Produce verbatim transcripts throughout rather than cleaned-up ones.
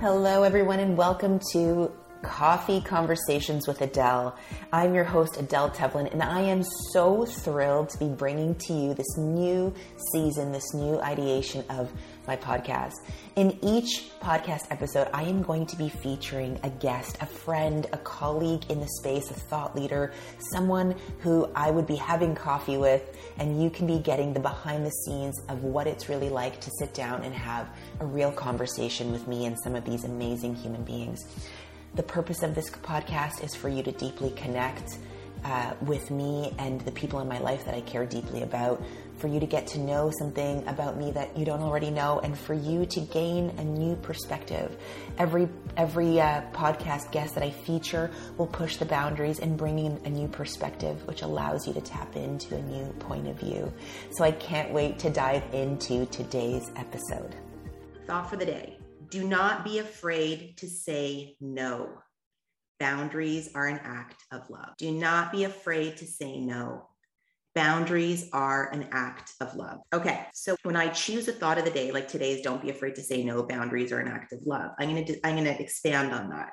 Hello, everyone, and welcome to Coffee Conversations with Adele. I'm your host, Adele Tevlin, and I am so thrilled to be bringing to you this new season, this new ideation of my podcast. In each podcast episode, I am going to be featuring a guest, a friend, a colleague in the space, a thought leader, someone who I would be having coffee with, and you can be getting the behind the scenes of what it's really like to sit down and have a real conversation with me and some of these amazing human beings. The purpose of this podcast is for you to deeply connect uh, with me and the people in my life that I care deeply about, for you to get to know something about me that you don't already know, and for you to gain a new perspective. Every every uh, podcast guest that I feature will push the boundaries and bring in a new perspective, which allows you to tap into a new point of view. So I can't wait to dive into today's episode. Thought for the day. Do not be afraid to say no. Boundaries are an act of love. Do not be afraid to say no. Boundaries are an act of love. Okay, so when I choose a thought of the day, like today's don't be afraid to say no, boundaries are an act of love. I'm going to I'm going to expand on that.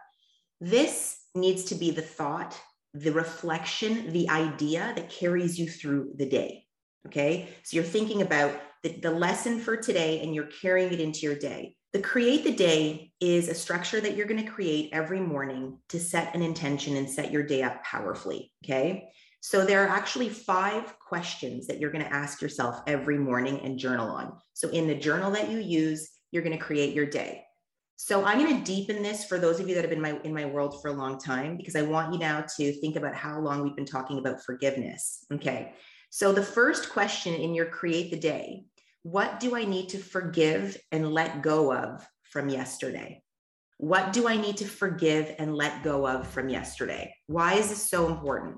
This needs to be the thought, the reflection, the idea that carries you through the day. Okay, so you're thinking about the, the lesson for today and you're carrying it into your day. The Create the Day is a structure that you're going to create every morning to set an intention and set your day up powerfully, okay? So there are actually five questions that you're going to ask yourself every morning and journal on. So in the journal that you use, you're going to create your day. So I'm going to deepen this for those of you that have been my, in my world for a long time, because I want you now to think about how long we've been talking about forgiveness, okay? So the first question in your Create the Day: what do I need to forgive and let go of from yesterday? What do I need to forgive and let go of from yesterday? Why is this so important?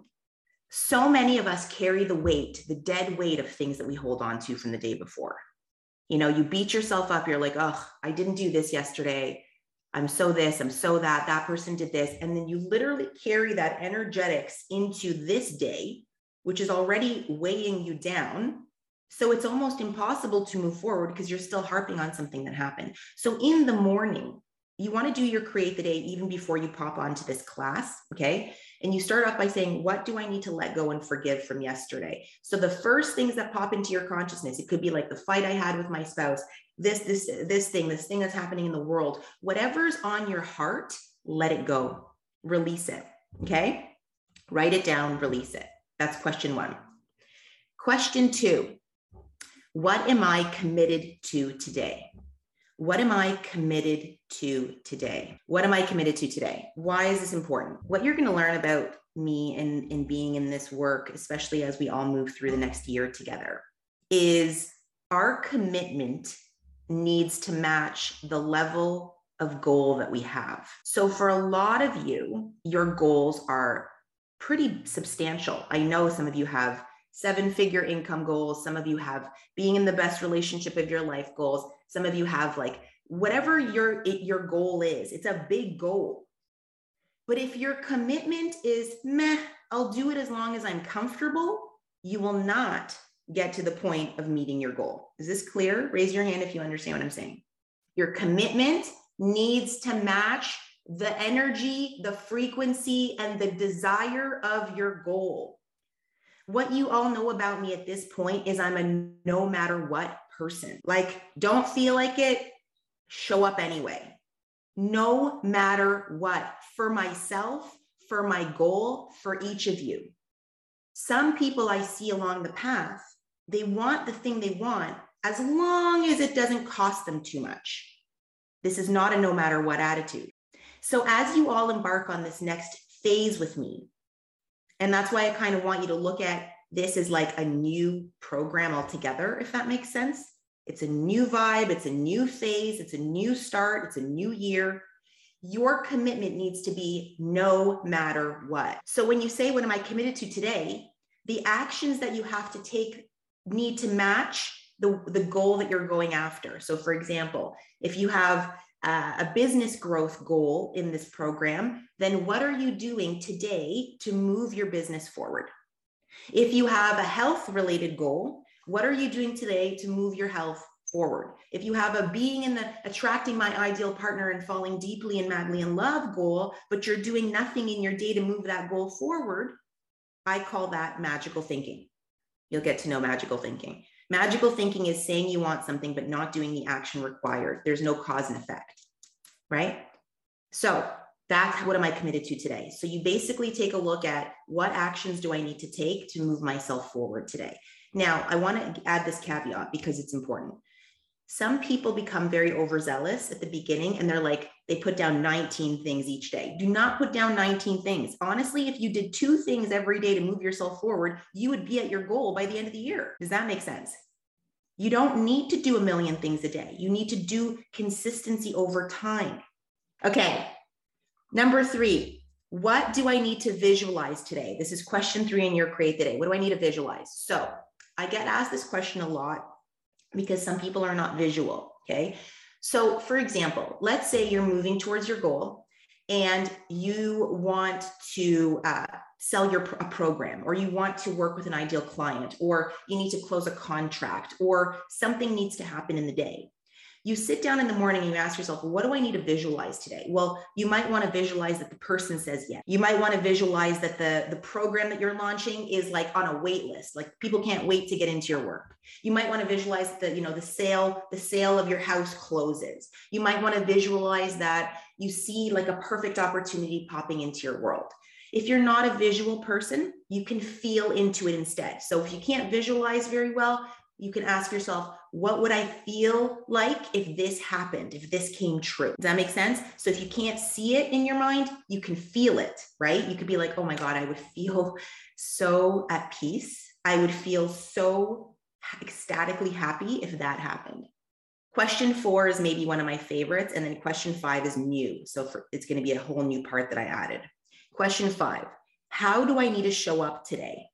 So many of us carry the weight, the dead weight of things that we hold on to from the day before. You know, you beat yourself up. You're like, oh, I didn't do this yesterday. I'm so this, I'm so that, that person did this. And then you literally carry that energetics into this day, which is already weighing you down. So it's almost impossible to move forward because you're still harping on something that happened. So in the morning, you want to do your Create the Day even before you pop onto this class, okay? And you start off by saying, what do I need to let go and forgive from yesterday? So the first things that pop into your consciousness, it could be like the fight I had with my spouse, this, this, this thing, this thing that's happening in the world, whatever's on your heart, let it go, release it, okay? Write it down, release it. That's question one. Question two. What am I committed to today? What am I committed to today? What am I committed to today? Why is this important? What you're going to learn about me and, and being in this work, especially as we all move through the next year together, is our commitment needs to match the level of goal that we have. So for a lot of you, your goals are pretty substantial. I know some of you have seven-figure income goals. Some of you have being in the best relationship of your life goals. Some of you have like whatever your, your goal is. It's a big goal. But if your commitment is meh, I'll do it as long as I'm comfortable, you will not get to the point of meeting your goal. Is this clear? Raise your hand if you understand what I'm saying. Your commitment needs to match the energy, the frequency, and the desire of your goal. What you all know about me at this point is I'm a no matter what person. Like, don't feel like it, show up anyway. No matter what, for myself, for my goal, for each of you. Some people I see along the path, they want the thing they want as long as it doesn't cost them too much. This is not a no matter what attitude. So as you all embark on this next phase with me, and that's why I kind of want you to look at this as like a new program altogether, if that makes sense. It's a new vibe. It's a new phase. It's a new start. It's a new year. Your commitment needs to be no matter what. So when you say, what am I committed to today? The actions that you have to take need to match the, the goal that you're going after. So for example, if you have Uh, a business growth goal in this program, then what are you doing today to move your business forward? If you have a health related goal, what are you doing today to move your health forward. If you have a being in the attracting my ideal partner and falling deeply and madly in love goal, but you're doing nothing in your day to move that goal forward, I call that magical thinking. You'll get to know magical thinking. Magical thinking is saying you want something, but not doing the action required. There's no cause and effect, right? So that's what am I committed to today? So you basically take a look at what actions do I need to take to move myself forward today. Now, I want to add this caveat because it's important. Some people become very overzealous at the beginning and they're like, they put down nineteen things each day. Do not put down nineteen things. Honestly, if you did two things every day to move yourself forward, you would be at your goal by the end of the year. Does that make sense? You don't need to do a million things a day. You need to do consistency over time. Okay. Number three, what do I need to visualize today? This is question three in your Create the Day. What do I need to visualize? So I get asked this question a lot because some people are not visual, okay? So for example, let's say you're moving towards your goal and you want to uh, sell your a program, or you want to work with an ideal client, or you need to close a contract, or something needs to happen in the day. You sit down in the morning and you ask yourself, well, what do I need to visualize today? Well, you might want to visualize that the person says yes. You might want to visualize that the, the program that you're launching is like on a wait list. Like people can't wait to get into your work. You might want to visualize that, you know, the sale, the sale of your house closes. You might want to visualize that you see like a perfect opportunity popping into your world. If you're not a visual person, you can feel into it instead. So if you can't visualize very well, you can ask yourself, what would I feel like if this happened, if this came true? Does that make sense? So if you can't see it in your mind, you can feel it, right? You could be like, oh my God, I would feel so at peace. I would feel so ecstatically happy if that happened. Question four is maybe one of my favorites. And then question five is new. So for, it's going to be a whole new part that I added. Question five, how do I need to show up today?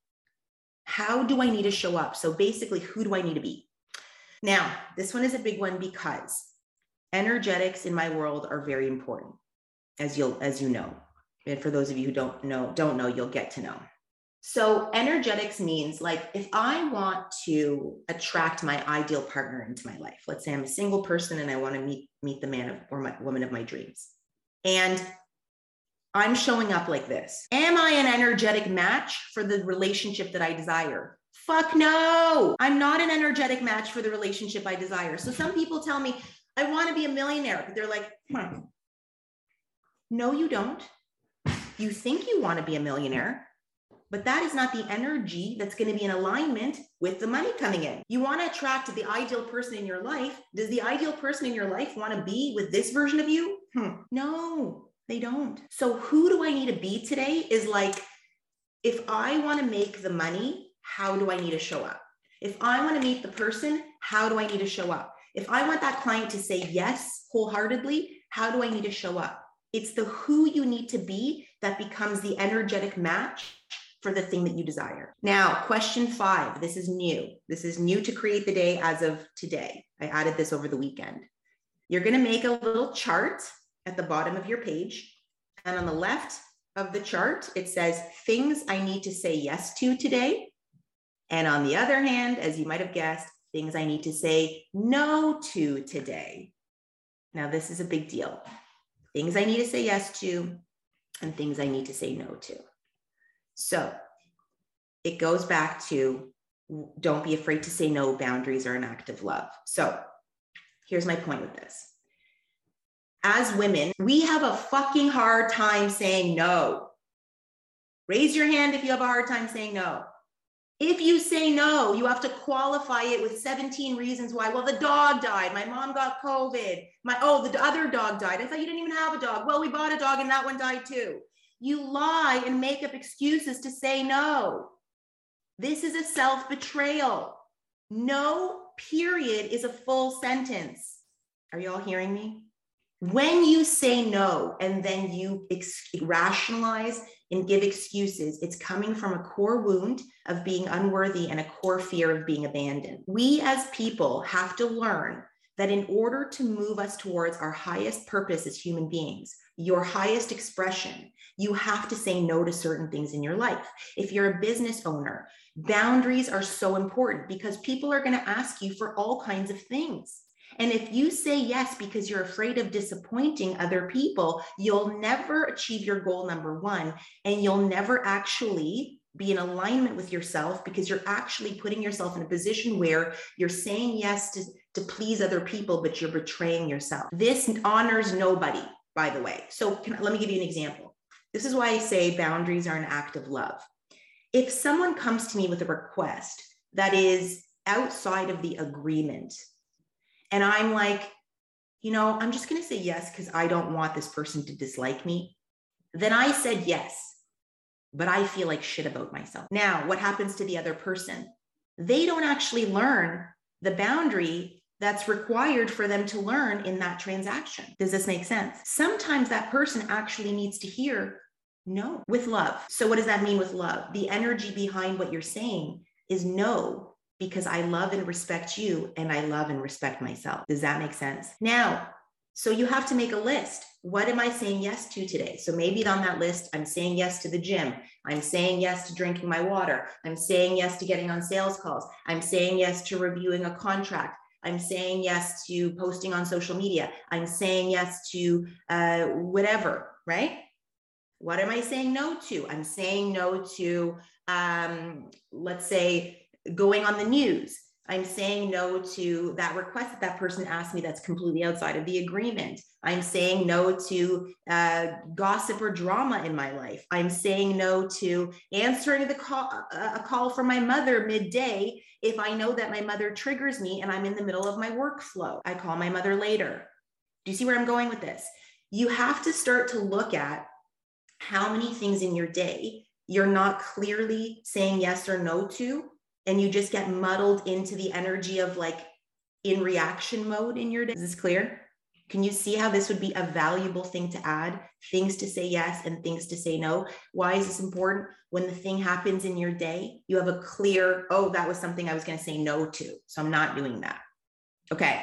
How do I need to show up? So basically, who do I need to be? Now, this one is a big one because energetics in my world are very important, as you'll, as you know. And for those of you who don't know, don't know, you'll get to know. So energetics means like, if I want to attract my ideal partner into my life, let's say I'm a single person and I want to meet, meet the man of, or my woman of my dreams. And I'm showing up like this. Am I an energetic match for the relationship that I desire? Fuck no. I'm not an energetic match for the relationship I desire. So some people tell me, I want to be a millionaire, but they're like, hmm. No, you don't. You think you want to be a millionaire, but that is not the energy that's going to be in alignment with the money coming in. You want to attract the ideal person in your life. Does the ideal person in your life want to be with this version of you? Hmm. No. They don't. So who do I need to be today is like, if I want to make the money, how do I need to show up? If I want to meet the person, how do I need to show up? If I want that client to say yes wholeheartedly, how do I need to show up? It's the who you need to be that becomes the energetic match for the thing that you desire. Now, question five, this is new. This is new to Create the Day as of today. I added this over the weekend. You're going to make a little chart at the bottom of your page. And on the left of the chart, it says things I need to say yes to today. And on the other hand, as you might have guessed, things I need to say no to today. Now, this is a big deal. Things I need to say yes to and things I need to say no to. So it goes back to don't be afraid to say no. Boundaries are an act of love. So here's my point with this. As women, we have a fucking hard time saying no. Raise your hand if you have a hard time saying no. If you say no, you have to qualify it with seventeen reasons why. Well, the dog died. My mom got COVID. My, oh, the other dog died. I thought you didn't even have a dog. Well, we bought a dog and that one died too. You lie and make up excuses to say no. This is a self-betrayal. No, period, is a full sentence. Are you all hearing me? When you say no and then you ex- rationalize and give excuses, it's coming from a core wound of being unworthy and a core fear of being abandoned. We as people have to learn that in order to move us towards our highest purpose as human beings, your highest expression, you have to say no to certain things in your life. If you're a business owner, Boundaries are so important because people are going to ask you for all kinds of things. And if you say yes because you're afraid of disappointing other people, you'll never achieve your goal, number one, and you'll never actually be in alignment with yourself because you're actually putting yourself in a position where you're saying yes to, to please other people, but you're betraying yourself. This honors nobody, by the way. So can, let me give you an example. This is why I say boundaries are an act of love. If someone comes to me with a request that is outside of the agreement, and I'm like, you know, I'm just going to say yes because I don't want this person to dislike me, then I said yes, but I feel like shit about myself. Now, what happens to the other person? They don't actually learn the boundary that's required for them to learn in that transaction. Does this make sense? Sometimes that person actually needs to hear no with love. So what does that mean with love? The energy behind what you're saying is no, because I love and respect you and I love and respect myself. Does that make sense? Now, so you have to make a list. What am I saying yes to today? So maybe on that list, I'm saying yes to the gym. I'm saying yes to drinking my water. I'm saying yes to getting on sales calls. I'm saying yes to reviewing a contract. I'm saying yes to posting on social media. I'm saying yes to uh, whatever, right? What am I saying no to? I'm saying no to, um, let's say, going on the news. I'm saying no to that request that that person asked me that's completely outside of the agreement. I'm saying no to uh, gossip or drama in my life. I'm saying no to answering the call, a call from my mother midday if I know that my mother triggers me and I'm in the middle of my workflow. I call my mother later. Do you see where I'm going with this? You have to start to look at how many things in your day you're not clearly saying yes or no to, and you just get muddled into the energy of like in reaction mode in your day. Is this clear? Can you see how this would be a valuable thing to add? Things to say yes and things to say no. Why is this important? When the thing happens in your day, you have a clear, oh, that was something I was going to say no to, so I'm not doing that. Okay,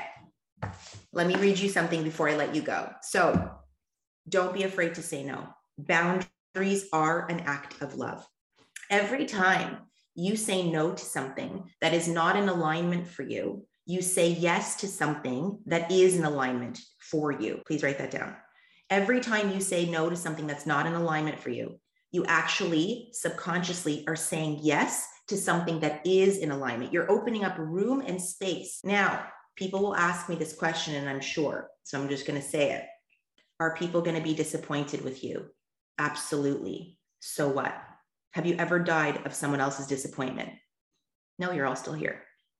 let me read you something before I let you go. So don't be afraid to say no. Boundaries are an act of love. Every time you say no to something that is not in alignment for you, you say yes to something that is in alignment for you. Please write that down. Every time you say no to something that's not in alignment for you, you actually subconsciously are saying yes to something that is in alignment. You're opening up room and space. Now, people will ask me this question, and I'm sure, so I'm just going to say it. Are people going to be disappointed with you? Absolutely. So what? Have you ever died of someone else's disappointment? No, you're all still here.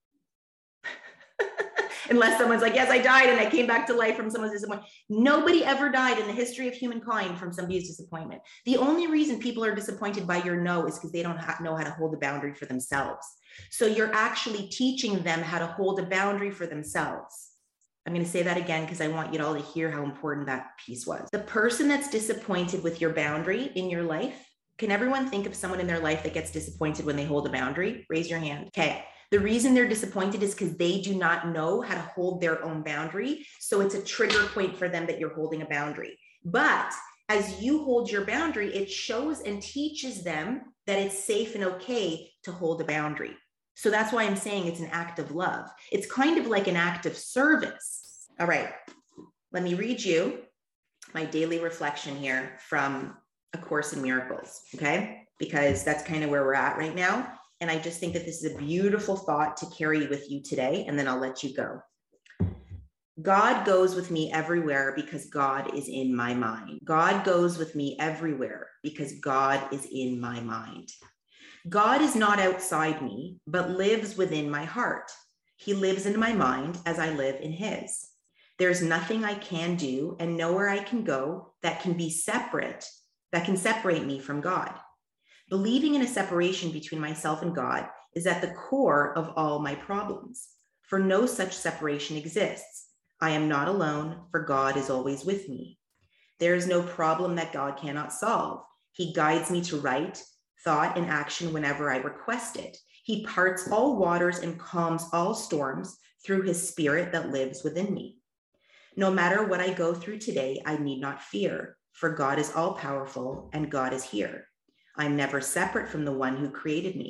Unless someone's like, yes, I died and I came back to life from someone's disappointment. Nobody ever died in the history of humankind from somebody's disappointment. The only reason people are disappointed by your no is because they don't ha- know how to hold a boundary for themselves. So you're actually teaching them how to hold a boundary for themselves. I'm going to say that again because I want you all to hear how important that piece was. The person that's disappointed with your boundary in your life, can everyone think of someone in their life that gets disappointed when they hold a boundary? Raise your hand. Okay. The reason they're disappointed is because they do not know how to hold their own boundary. So it's a trigger point for them that you're holding a boundary. But as you hold your boundary, it shows and teaches them that it's safe and okay to hold a boundary. So that's why I'm saying it's an act of love. It's kind of like an act of service. All right. Let me read you my daily reflection here from A Course in Miracles, okay? Because that's kind of where we're at right now. And I just think that this is a beautiful thought to carry with you today, and then I'll let you go. God goes with me everywhere because God is in my mind. God goes with me everywhere because God is in my mind. God is not outside me, but lives within my heart. He lives in my mind as I live in his. There's nothing I can do and nowhere I can go that can be separate, that can separate me from God. Believing in a separation between myself and God is at the core of all my problems, for no such separation exists. I am not alone, for God is always with me. There is no problem that God cannot solve. He guides me to right thought and action whenever I request it. He parts all waters and calms all storms through his spirit that lives within me. No matter what I go through today, I need not fear, for God is all powerful and God is here. I'm never separate from the one who created me.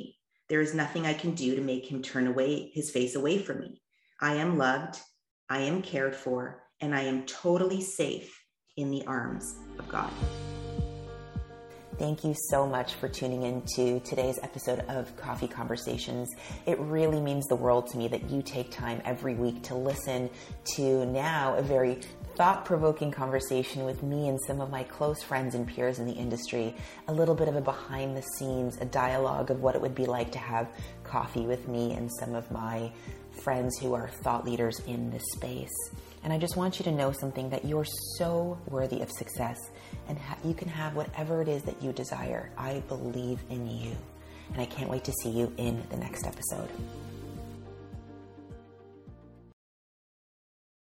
There is nothing I can do to make him turn away his face away from me. I am loved, I am cared for, and I am totally safe in the arms of God. Thank you so much for tuning in to today's episode of Coffee Conversations. It really means the world to me that you take time every week to listen to now a very thought-provoking conversation with me and some of my close friends and peers in the industry, a little bit of a behind the scenes, a dialogue of what it would be like to have coffee with me and some of my friends who are thought leaders in this space. And I just want you to know something, that you're so worthy of success and ha- you can have whatever it is that you desire. I believe in you. And I can't wait to see you in the next episode.